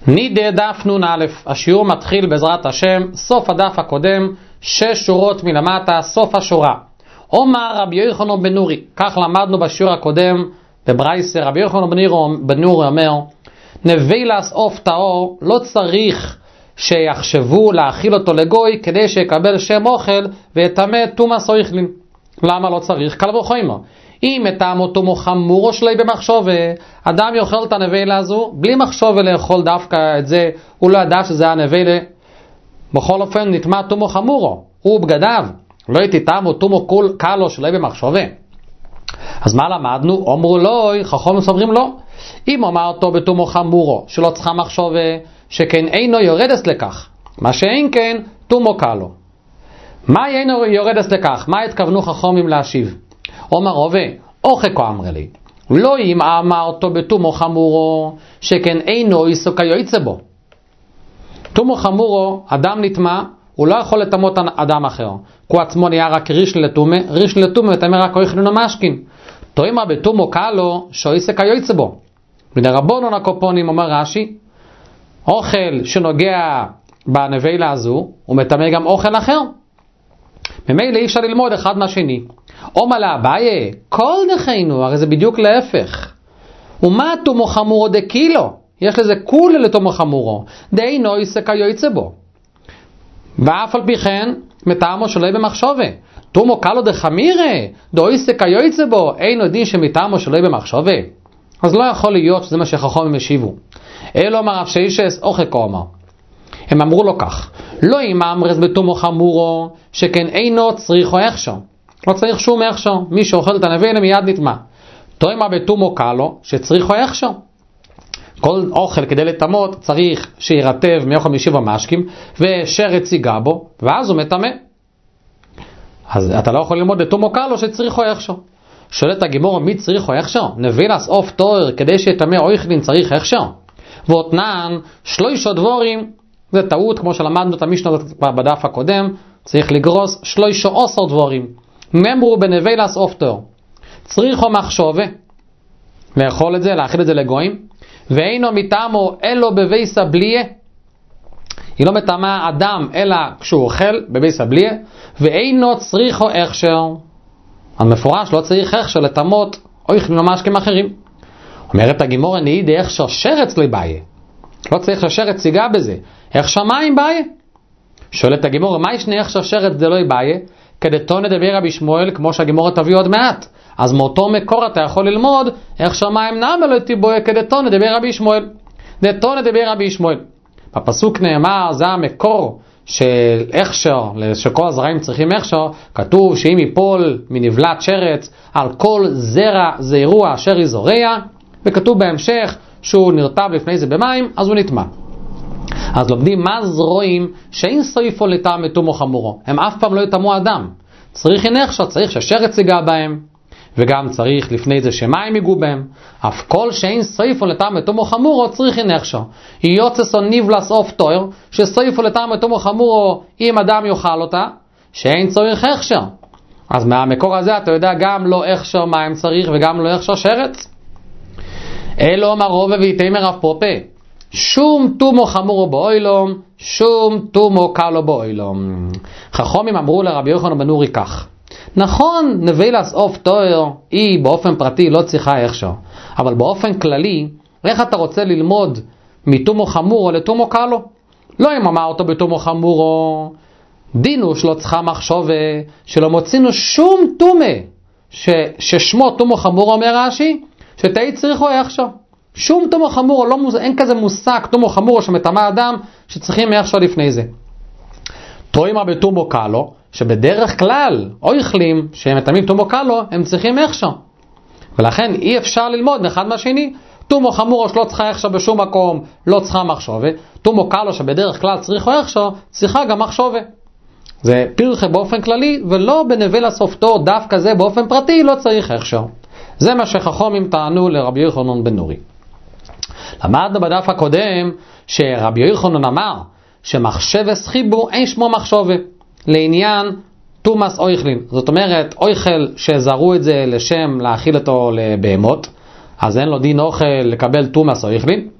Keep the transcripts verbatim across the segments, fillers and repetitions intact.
נידה דף נון א', השיעור מתחיל בעזרת השם, סוף הדף הקודם, שש שורות מלמטה, סוף השורה. אומר רבי יוחנן בן נורי, כך למדנו בשיעור הקודם, בברייסה, רבי יוחנן בן נורי אומר, נבילס עוף טהור, לא צריך שיחשבו להאכיל אותו לגוי, כדי שיקבל שם אוכל ויטמא תומאס אויכלין. למה לא צריך? קל וחומר. אם מטעמו תומו חמורו שלי במחשבה, אדם יאכל את הנבילה הזו, בלי מחשבה לאכול דווקא את זה, הוא לא ידע שזה הנבילה. בכל אופן נטמא תומו חמורו, הוא בגדיו, לא יתטעמו תומו קלו שלי במחשבה. אז מה למדנו? אמרו לו, חכמים סוברים לו. אם אמר אותו בתומו חמורו, שלא צריכה מחשבה, שכן אינו יורדס לכך, מה שאין כן, תומו קלו. מה אינו יורדס לכך? מה התכוונו חכמים להשיב? אומר רבי, אוכקו אמר לי, לא אם אמר אותו בתומו חמורו, שכן אינו עיסוק היועצה בו. תומו חמורו, אדם נטמא, הוא לא יכול לטמות אדם אחר. הוא עצמו נהיה רק ריש לטומא, ריש לטומא ותאמר רק אויכלין ומשכין. תאמר בתומו קלו, שעיסוק היועצה בו. מדרבנן הקופונים, אומר רש"י, אוכל שנוגע בנבילה הזו, הוא מטמא גם אוכל אחר. ממילא אי אפשר ללמוד אחד מהשני. אומר לאביי, כל דחינו, הרי זה בדיוק להפך. ומה תומו חמורו דקילו? יש לזה כולה לתומו חמורו. דאינו עיסוק היועצה בו. ואף על פי כן, מטעמו שלא במחשבה. תומו קלו דחמירה, דו עיסוק היועצה בו, אינו דין שמטעמו שלא במחשבה. אז לא יכול להיות שזה מה שחכמים השיבו. אלו אמר רב שיישס, אוכקו אמר. הם אמרו לו כך, לא אם אמרס בתומו חמורו, שכן אינו צריכו הכשר. לא צריך שום הכשר, מי שאוכל את הנבילה מיד נטמא. תאמר בתומו קלו, שצריכו הכשר. כל אוכל כדי לטמות צריך שירטב מאוכל משבע משקים, ושרץ ייגע בו, ואז הוא מטמא. אז אתה לא יכול ללמוד בתומו קלו שצריכו הכשר. שואלת הגימור, מי צריכו הכשר? נבילס עוף טהור, כדי שיטמא אויכלין צריך הכשר. ואותנן שלושה דבורים, זה טעות כמו שלמדנו את המשנה בדף הקודם, צריך לגרוס שלושה עשר דבורים. נאמרו בנבילס עוף טהור, צריכו מחשבה, לאכול את זה, להאכיל את זה לגויים, ואינו מטעמו אלו בבייס הבליה, היא לא מטעמה אדם אלא כשהוא אוכל בבייס הבליה, ואינו צריכו הכשר. המפורש לא צריך הכשר לטמות אויכלין ומשקים אחרים. אומרת הגימור, נהידי הכשר שרץ לא בעיה, לא צריך ששרץ ייגע בזה, הכשר מים בעיה. שואלת הגימור, מה ישנה הכשר שרץ זה לא בעיה? כדתון לדבר רבי שמואל, כמו שהגימור תביא עוד מעט. אז מאותו מקור אתה יכול ללמוד הכשר מים נעמה לא תיבואה כדתון לדבר רבי שמואל. דתון לדבר רבי שמואל. בפסוק נאמר, זה המקור של הכשר, שכל הזרעים צריכים הכשר, כתוב שאם ייפול מנבלת שרץ על כל זרע זרוע אשר יזורע, וכתוב בהמשך שהוא נרטב לפני זה במים, אז הוא נטמא. אז לומדים מה זרועים שאין סויפו לטעם תומו חמורו, הם אף פעם לא יטמאו אדם. צריך הכשר, צריך ששרץ ייגע בהם, וגם צריך לפני זה שמים ייגעו בהם. אף כל שאין סויפו לטעם תומו חמורו צריך הכשר. יוצא נבלס עוף טהור, שסויפו לטעם תומו חמורו אם אדם יאכל אותה, שאין צריך הכשר. אז מהמקור הזה אתה יודע גם לא הכשר מים צריך וגם לא הכשר שרץ. אלו אמר רובה ויתאמר אף פופה, שום תומו חמורו באוילום, שום תומו קלו באוילום. חכמים אמרו לרבי יוחנן בן נורי כך, נכון, נבילס עוף טהור היא באופן פרטי לא צריכה הכשר, אבל באופן כללי, איך אתה רוצה ללמוד מתומו חמורו לתומו קלו? לא אם אמר אותו בתומו חמורו, דינו שלא צריכה מחשבה, שלא מוצינו שום תומה, ש, ששמו תומו חמורו אומר רש"י, שתהי צריכו הכשר. שום תומו חמורו, לא, אין כזה מושג תומו חמורו שמטמא אדם שצריכים הכשר לפני זה. תאמר בתומו קלו, שבדרך כלל אויכלים שהם מטמאים תומו קלו, הם צריכים הכשר. ולכן אי אפשר ללמוד אחד מהשני. תומו חמורו שלא צריכה הכשר בשום מקום, לא צריכה מחשבה. תומו קלו שבדרך כלל צריכו הכשר, צריכה גם מחשבה. זה פרחה באופן כללי, ולא בנבילס עוף טהור דווקא זה באופן פרטי לא צריך הכשר. זה מה שחכמים טענו לרבי יוחנן בן נורי. למדנו בדף הקודם שרבי יוחנן אמר שמחשבס חיבו אין שמו מחשבה לעניין תומאס אויכלין. זאת אומרת, אויכל שזרו את זה לשם להאכיל אותו לבהמות, אז אין לו דין אוכל לקבל תומאס אויכלין.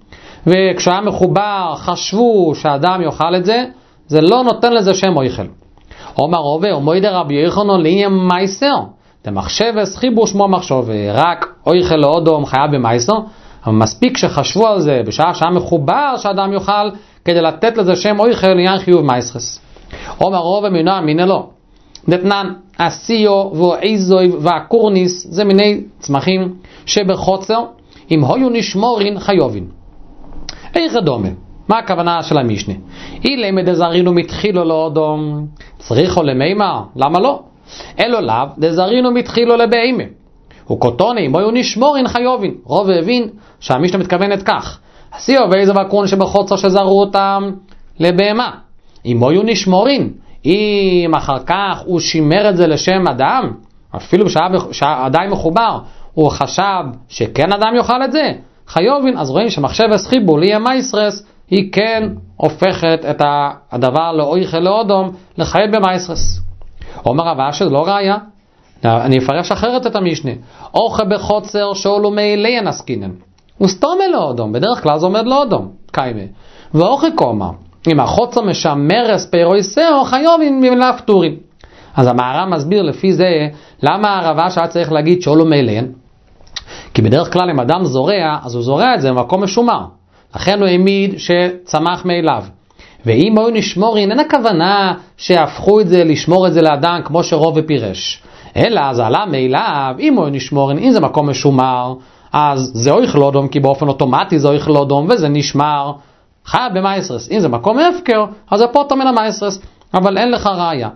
וכשהיה מחובר חשבו שהאדם יאכל את זה, זה לא נותן לזה שם אויכל. אומר רובה, ומוידה רבי יוחנן לעניין מייסר, דמחשבס חיבור שמו מחשוב, רק אויכל לאודום חייב במייסר, אבל מספיק שחשבו על זה בשעה שהיה מחובר שהאדם יאכל, כדי לתת לזה שם אויכל לעניין חיוב מייסרס. אומר רובה מינה מינה לא. דתנן, הסיו והאיזוי והקורניס, זה מיני צמחים שבחוצר, אם היו נשמורין חיובין. איך דומה? מה הכוונה של המשנה? אילא מדזרינו מתחילו לאודום, צריכו למימה, למה לא? אלו לאו, דזרינו מתחילו לבהימה. וכותוני, אם היו נשמורין חיובין. רוב הבין שהמשנה מתכוונת כך. הסיו ואיזו והקורניס שבחוצר שזרו אותם לבהמה. אם היו נשמורין, אם אחר כך הוא שימר את זה לשם אדם, אפילו שהאדם מחובר, הוא חשב שכן אדם יאכל את זה, חיובין, אז רואים שמחשבס חיבור לעניין מייסרס, היא כן הופכת את הדבר לאויכל לאודום לחייב במייסרס. אומר רב אשי, לא ראיה, אני אפרש אחרת את המשנה. אוכל בחוצר שאולו מאליין עסקינן, הוא סתומה לאודום, בדרך כלל זה עומד לאודום, קיימה. ואוכל קומה, אם החוצר משמרס פירויסר, חיובין ממילא פטורים. אז המהר"ם מסביר לפי זה, למה הרב אשי צריך להגיד שאולו מאליין? כי בדרך כלל אם אדם זורע, אז הוא זורע את זה במקום משומר. לכן הוא העמיד שצמח מאליו. ואם היו נשמורין, אין הכוונה שהפכו את זה, לשמור את זה לאדם כמו שרוב ופירש. אלא זה עלה מאליו, אם היו נשמורין, אם זה מקום משומר, אז זה אויכל לאודום, כי באופן אוטומטי זה אויכל לאודום, וזה נשמר חייב במייסרס. אם זה מקום הפקר, אז זה פוטר מן המייסרס, אבל אין לך ראיה.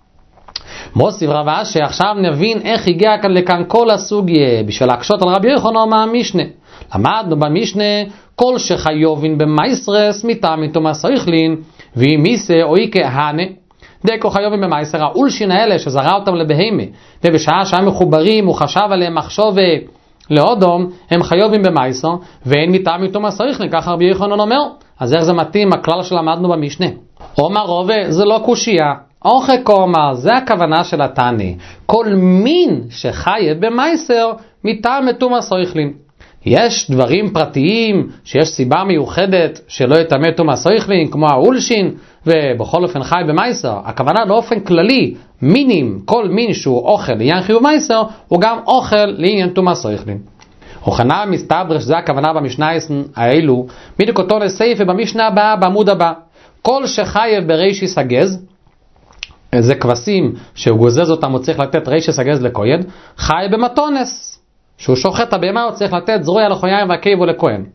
מוסיף רב אשי, עכשיו נבין איך הגיע כאן לכאן כל הסוגיה, בשביל להקשות על רבי יוחנן מהמשנה. למדנו במשנה, כל שחיובין במייסרס, מטעם מתומס אויכלין, ואם מיסה או איקה הנה, דקו חיובין במייסר, האולשין האלה שזרה אותם לבהמה, ובשעה שהם מחוברים, הוא חשב עליהם מחשוב לאודום, הם חיובים במייסר, ואין מטעם מתומס אויכלין, ככה רבי יוחנן אומר. אז איך זה מתאים, הכלל שלמדנו במשנה? אומר רובה, זה לא קושייה. אוכל קומה, זה הכוונה של התנא. כל מין שחייב במייסר, מטעם מתומס אויכלין. יש דברים פרטיים שיש סיבה מיוחדת שלא יטמא תומס אויכלין, כמו האולשין, ובכל אופן חי במייסר. הכוונה באופן כללי, מינים, כל מין שהוא אוכל לעניין חיוב מייסר, הוא גם אוכל לעניין תומס אויכלין. וכנ"ל מסתבר שזה הכוונה במשנה האלו, בדיוק אותו לסעיף במשנה הבאה, בעמוד הבא. כל שחייב ברישיס הגז, זה כבשים שהוא גוזז אותם, הוא צריך לתת רישיס הגז לכהן, חי במתונס. שהוא שוחט הבהמה, הוא צריך לתת זרוע לחוין והקייבו לכהן.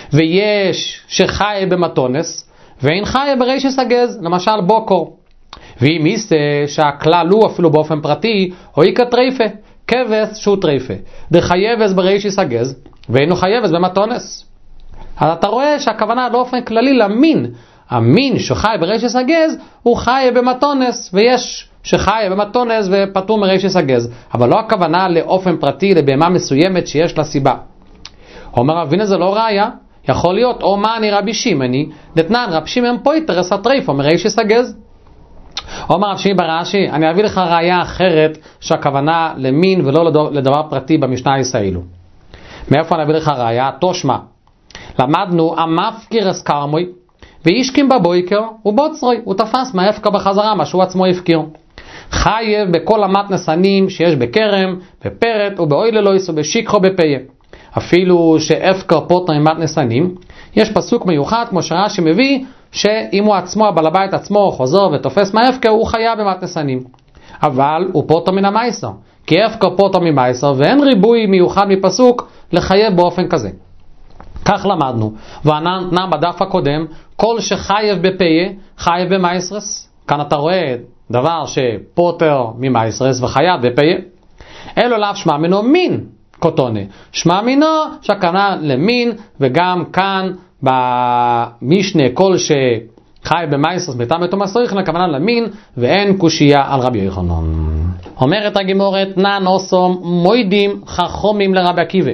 ויש שחי במתונס, ואין חי ברישיס הגז, למשל בוקור. ואם מיסה שהכלל הוא אפילו באופן פרטי, או איקה טרייפה, כבש שהוא טרייפה. דחייבס ברישיס הגז, ואינו חייבס במתונס. אז אתה רואה שהכוונה באופן כללי למין, המין שחי ברישיס הגז, הוא חי במתונס, ויש שחי במתונס ופטור מרישיס הגז, אבל לא הכוונה לאופן פרטי לבהמה מסוימת שיש לה סיבה. אומר רבינה, זה לא ראיה, יכול להיות או מה אני רבי שימני, דתנן רבי שימן פויטרס הטרייפו מרישיס הגז. אומר רב שמעי ברש"י, אני אביא לך ראיה אחרת שהכוונה למין ולא לדבר פרטי במשנה הישראלו. מאיפה אני אביא לך ראיה? תושמע, למדנו המפקיר אסקרמוי וישכים בבויקר ובוצרוי, הוא תפס מההפקר בחזרה מה שהוא עצמו הפקיר. חייב בכל אמת נסנים שיש בקרם, בפרט ובאוי ללויס ובשיקחו בפיה. אפילו שהפקר פוטר אמת נסנים, יש פסוק מיוחד כמו שרש"י מביא, שאם הוא עצמו, הבעל הבית עצמו חוזר ותופס מההפקר, הוא חייב אמת נסנים. אבל הוא פוטר מן המייסר, כי הפקר פוטר ממייסר, ואין ריבוי מיוחד מפסוק לחייב באופן כזה. כך למדנו, וענן בדף הקודם, כל שחייב בפיה, חייב במייסרס. כאן אתה רואה דבר שפוטר ממייסרס וחייב בפיה. אלו לאו שמע מינו מין קוטונה. שמע מינו שהכוונה למין, וגם כאן במשנה כל שחייב במייסרס מטעם מתומס אויכלין, הכוונה למין, ואין קושייה על רבי יוחנן. אומרת הגמורת, נן אוסום מוידים חכמים לרבי עקיבא.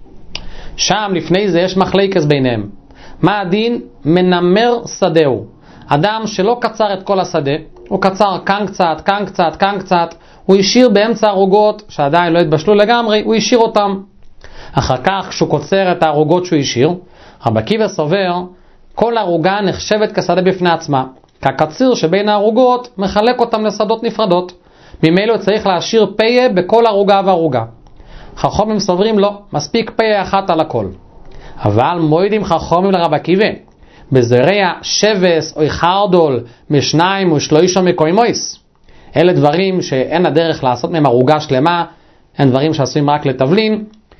שם לפני זה יש מחלקת ביניהם. מה הדין? מנמר שדהו. אדם שלא קצר את כל השדה, הוא קצר כאן קצת, כאן קצת, כאן קצת, הוא השאיר באמצע הרוגות שעדיין לא התבשלו לגמרי, הוא השאיר אותם. אחר כך כשהוא קוצר את הרוגות שהוא השאיר, רבי עקיבא סובר, כל ערוגה נחשבת כשדה בפני עצמה, כקציר שבין הערוגות מחלק אותם לשדות נפרדות. ממילא צריך להשאיר פיה בכל ערוגה וערוגה. חכמים סוברים לא, מספיק פיה אחת על הכל. אבל מועידים חכמים לרבי עקיבא, בזרע שבס או חרדול משניים ושלושה מקוימויס. אלה דברים שאין הדרך לעשות מהם ערוגה שלמה, הם דברים שעשויים רק לתבלין,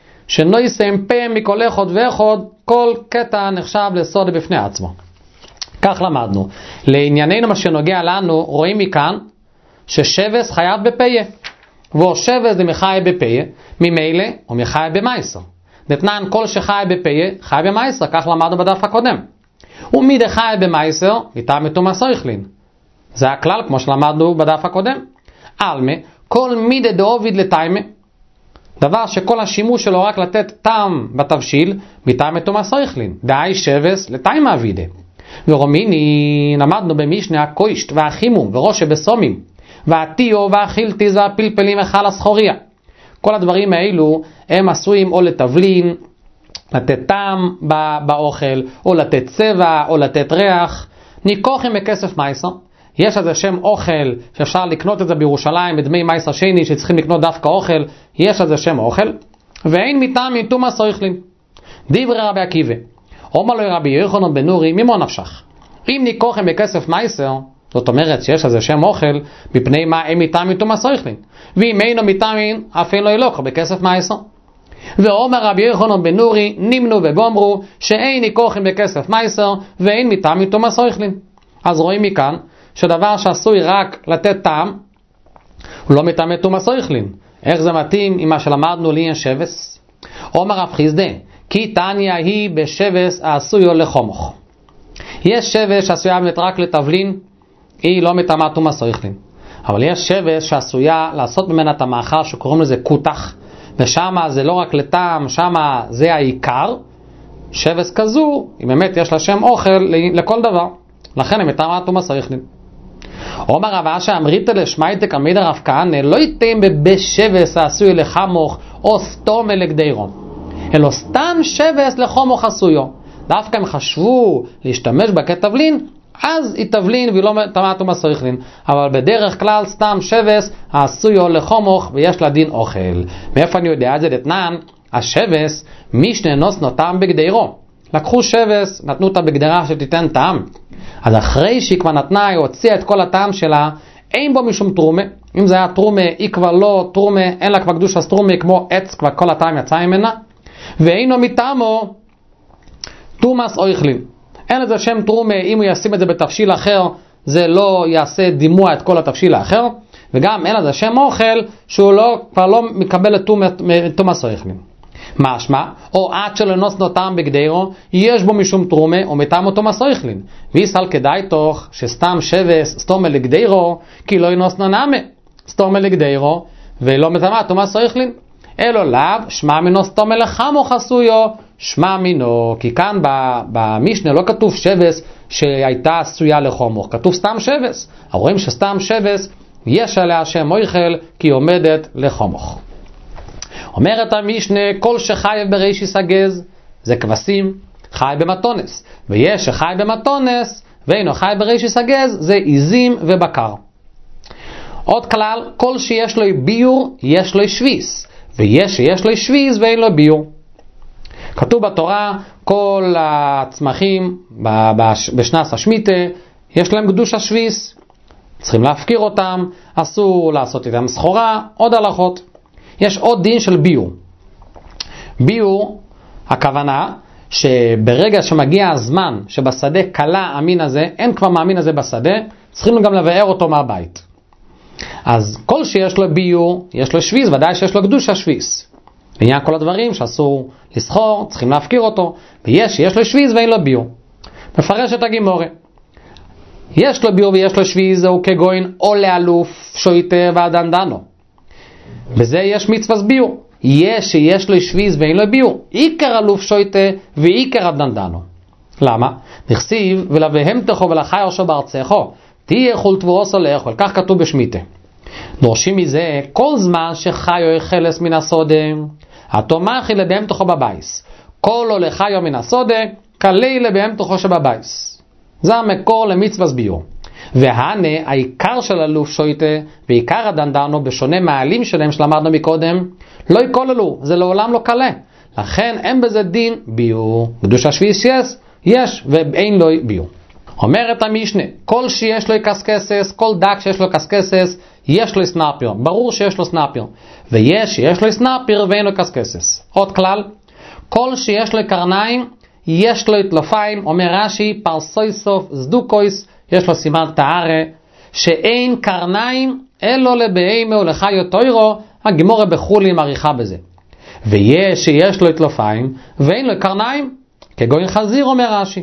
שנויסם פה מכל אחד ואחד, כל קטע נחשב לסוד בפני עצמו. כך למדנו. לענייננו מה שנוגע לנו, רואים מכאן ששבס חייב בפיה, והוא שבס דמחי בפיה, ממילא הוא מחי במייסר. דתנן כל שחי בפיה, חי במייסר, כך למדנו בדף הקודם. ומי דחי במייסר, מטעם תומא סויכלין. זה הכלל כמו שלמדנו בדף הקודם. אלמה, כל מידה דאוביד לתיימה, דבר שכל השימוש שלו רק לתת טעם בתבשיל, מטעם תומא סויכלין, דאי שבס לתיימה אבידה. ורומיני, למדנו במשנה הקוישט והחימום וראש בסומים, והטיו והחילתי זה הפלפלים החל הסחוריה. כל הדברים האלו הם עשויים או לתבלין, לתת טעם באוכל, או לתת צבע, או לתת ריח. ניקוחים בכסף מייסר. יש איזה שם אוכל שאפשר לקנות את זה בירושלים בדמי מייסר שני שצריכים לקנות דווקא אוכל, יש איזה שם אוכל, ואין מטעם מתומא סויכלין. דברי רבי עקיבא, אומר לו רבי יוחנן בן נורי, ממו נפשך? אם ניקוחים בכסף מייסר, זאת אומרת שיש איזה שם אוכל, מפני מה אין מטעם מתומא סויכלין, ואם אינו מטעם אף אין לא ילוקח בכסף מייסר. ואומר רבי יוחנן בן נורי, נמנו וגומרו שאין ניקוחים בכסף מייסר ואין מטעם מתומא סויכלין. אז רואים מכאן שדבר שעשוי רק לתת טעם הוא לא מטעם מתומא סויכלין. איך זה מתאים עם מה שלמדנו לעניין שבס? אומר רב חיסדא, כי תניא היא בשבס העשויו לחומוך. יש שבס שעשויה באמת רק לתבלין, היא לא מטעם מתומא סויכלין. אבל יש שבס שעשויה לעשות ממנה את המאכל שקוראים לזה קוטח, ושם זה לא רק לטעם, שם זה העיקר. שבס כזו, אם באמת יש לה שם אוכל לכל דבר, לכן הם מטעם מתומא סויכלין. אומר רב אשי אמרית לשמייתק עמיד הרב כהנא, לא ייתם בשבס העשוי לחמוך או סתום לגדירו, אלא סתם שבס לחומוך עשויו. דווקא הם חשבו להשתמש בה כתבלין, אז היא תבלין והיא לא מטעם מתומא סויכלין, אבל בדרך כלל סתם שבס העשויו לחומוך ויש לה דין אוכל. מאיפה אני יודע את זה? דתנן, השבס משנה נוסנו טעם בגדירו. לקחו שבס, נתנו אותה בגדרה שתיתן טעם, אז אחרי שהיא כבר נתנה, היא הוציאה את כל הטעם שלה, אין בו משום תרומה. אם זה היה תרומה, היא כבר לא תרומה, אין לה כבר קדוש אז תרומה, כמו עץ, כבר כל הטעם יצא ממנה, ואינו מטעמו תומאס אויכלין. אין לזה שם תרומה, אם הוא ישים את זה בתבשיל אחר, זה לא יעשה דימוע את כל התבשיל האחר, וגם אין לזה שם אוכל, שהוא לא, כבר לא מקבל את תומאס אויכלין. משמע, או עד שלא נוסנו טעם בגדירו, יש בו משום תרומה, או מטעם תומא סויכלין. ויסל כדאי תוך שסתם שבס סתום לגדירו, כי לא נוסנו נאמה סתום לגדירו, ולא מטעם תומא סויכלין. אלו לאו, שמע מינו סתום לחמוך עשויו, שמע מינו, כי כאן במשנה לא כתוב שבס שהייתה עשויה לחומוך, כתוב סתם שבס. רואים שסתם שבס יש עליה שם אויכל, כי עומדת לחומוך. אומרת המשנה, כל שחי ברישיס הגז, זה כבשים, חי במתונס. ויש שחי במתונס, ואינו חי ברישיס הגז, זה עיזים ובקר. עוד כלל, כל שיש לו ביור, יש לו שוויס. ויש שיש לו שוויס ואין לו ביור. כתוב בתורה, כל הצמחים בשנס השמיטה, יש להם קדוש השוויס. צריכים להפקיר אותם, אסור לעשות איתם סחורה, עוד הלכות. יש עוד דין של ביור. ביור, הכוונה שברגע שמגיע הזמן שבשדה קלה המין הזה, אין כבר מהמין הזה בשדה, צריכים גם לבאר אותו מהבית. אז כל שיש לו ביור, יש לו שוויס, ודאי שיש לו קדוש השוויס. לעניין כל הדברים שאסור לסחור, צריכים להפקיר אותו, ויש שיש לו שוויס ואין לו ביור. מפרש את הגימורה. יש לו ביור ויש לו שוויס, זהו כגוין או לאלוף שויטה ועדנדנו. בזה יש מצווה ביור. יש שיש לו שוויז ואין לו ביור. עיקר אלוף שויטה ועיקר הדנדנו. למה? נכסיב ולבהם תכו ולחי אושו בארצךו. תהיה חול תבורוסו לאכול. כך כתוב בשמיטה. דורשים מזה כל זמן שחיו חלס מן הסודה. התומך ילדיהם תכו בבייס. כל הולך חיו מן הסודה. כלילה בהם תוכו שבבייס. זה המקור למצווה ביור. והנה העיקר של אלוף שויטה ועיקר הדנדנו בשונה מהעלים שלהם שלמדנו מקודם לא יקוללו, זה לעולם לא קלה, לכן אין בזה דין ביור. קדוש השביעיס יש, יש ואין לו ביור. אומרת המשנה, כל שיש לו קסקסס, כל דק שיש לו קסקסס, יש לו סנפיר, ברור שיש לו סנפיר, ויש שיש לו סנפיר ואין לו קסקסס. עוד כלל, כל שיש לו קרניים, יש לו תלופיים, אומר רש"י, פרסוי סוף זדוקויס, יש לו סימן תארה, שאין קרניים אלו לבהמה ולחיו תוירו, הגמורה בחולי מעריכה בזה. ויש שיש לו תלופיים ואין לו קרניים, כגוין חזיר, אומר רש"י.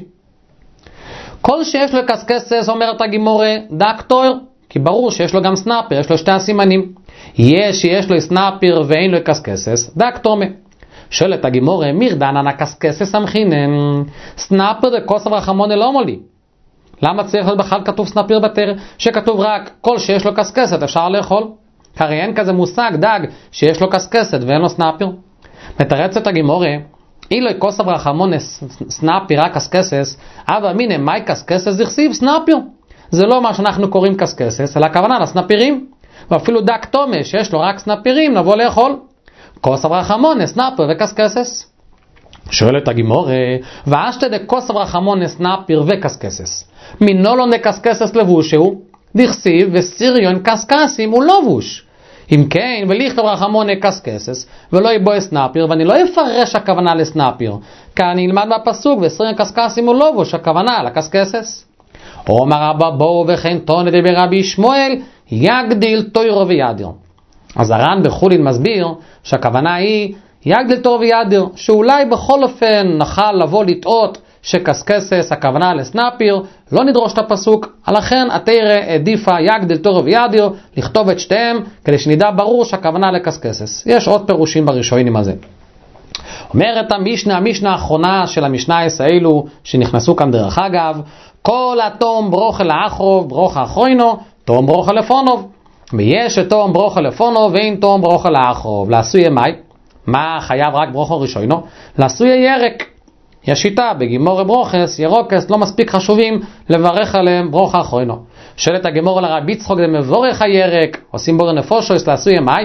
כל שיש לו קסקסס, אומרת הגמורה, דק תויר, כי ברור שיש לו גם סנפיר, יש לו שתי הסימנים. יש שיש לו סנפיר ואין לו קסקסס, דק תומה. שואלת הגמורה, מיר דנן הקסקסס המחינן, סנפיר דקוסב רחמון אלא מולי. למה צריך להיות בכלל כתוב סנפיר בתר, שכתוב רק כל שיש לו קסקסת אפשר לאכול? הרי אין כזה מושג דג שיש לו קסקסת ואין לו סנפיר. מתרצת הגמורה, אילוי כוסב רחמון סנפיר רק קסקסס, אבל מיני מי קסקסס זכסיב סנפיר. זה לא מה שאנחנו קוראים קסקסס, אלא הכוונה לסנפירים. ואפילו דק תומה שיש לו רק סנפירים נבוא לאכול. כוסב רחמון סנפיר וקסקסס. שואלת הגמורה, ואשתה דקוסב רחמון סנפיר וקסקסס, מינו לא נקסקסס לבושהו, דכסיב וסיריון קסקסים הוא לא בוש. אם כן, ולכתוב רחמון קסקסס, ולא יבוא סנפיר, ואני לא אפרש הכוונה לסנפיר, כי אני אלמד מהפסוק, וסיריון קסקסים הוא לא בוש, הכוונה לקסקסס. אומר רבא בואו וכן תונה דבר רבי שמואל, יגדיל תוירו וידיר. אז הר"ן בחולין מסביר שהכוונה היא יגדיל תוירו וידיר, שאולי בכל אופן נוכל לבוא לטעות שקסקסס הכוונה לסנפיר, לא נדרוש את הפסוק, לכן התורה העדיפה יגדיל תוירו וידיר, לכתוב את שתיהם כדי שנדע ברור שהכוונה לקסקסס. יש עוד פירושים בראשונים הזה. אומרת המשנה, המשנה האחרונה של המשנה האלו שנכנסו כאן דרך אגב, כל התום ברוכה לאחרוב ברוכה אחרוינו, תום ברוכה לפונוב. ויש תום ברוכה לפונוב ואין תום ברוכה לאחרוב. לעשוי מי? מה חייב רק ברוכה ראשונו? לעשוי ירק. יש שיטה בגימור ברוכס, ירוקס לא מספיק חשובים לברך עליהם ברוכה אחרוינו. שואלת הגמור לרבי יצחק דמבורך הירק, עושים בור נפושו, לעשוי מי?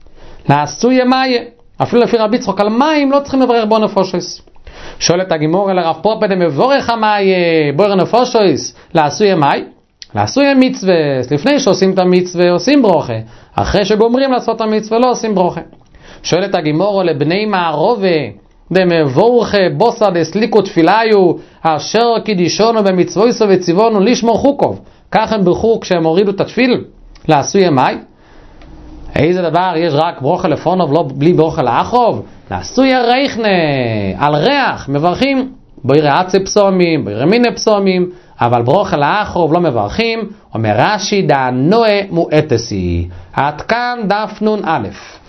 לעשוי מי. אפילו לפי רבי יצחק על מים לא צריכים לברך בור נפושו. שואלת הגמור אל הרב פופא דמבורך המי בור נפושו, לעשוי מי? לעשוי מצווה, לפני שעושים את המצווה עושים ברוכה, אחרי שגומרים לעשות את המצווה לא עושים ברוכה. שואלת הגמור לבני מערובה דמבורך בוסה דסליקו תפילאיו אשר קידישונו במצוויסו וציוונו לשמור חוקוב, כך הם ברכו כשהם הורידו את התפיל. לעשוי מי? איזה דבר יש רק ברוכה לפונוב לא בלי ברוכה לאחרוב? לעשוי הרייכנה על ריח מברכים בוירי עצי פסומים בוירי מיני פסומים, אבל ברוכה לאחרוב לא מברכים. אומר רש"י דנועה מואטסי. עד כאן דף נון א'.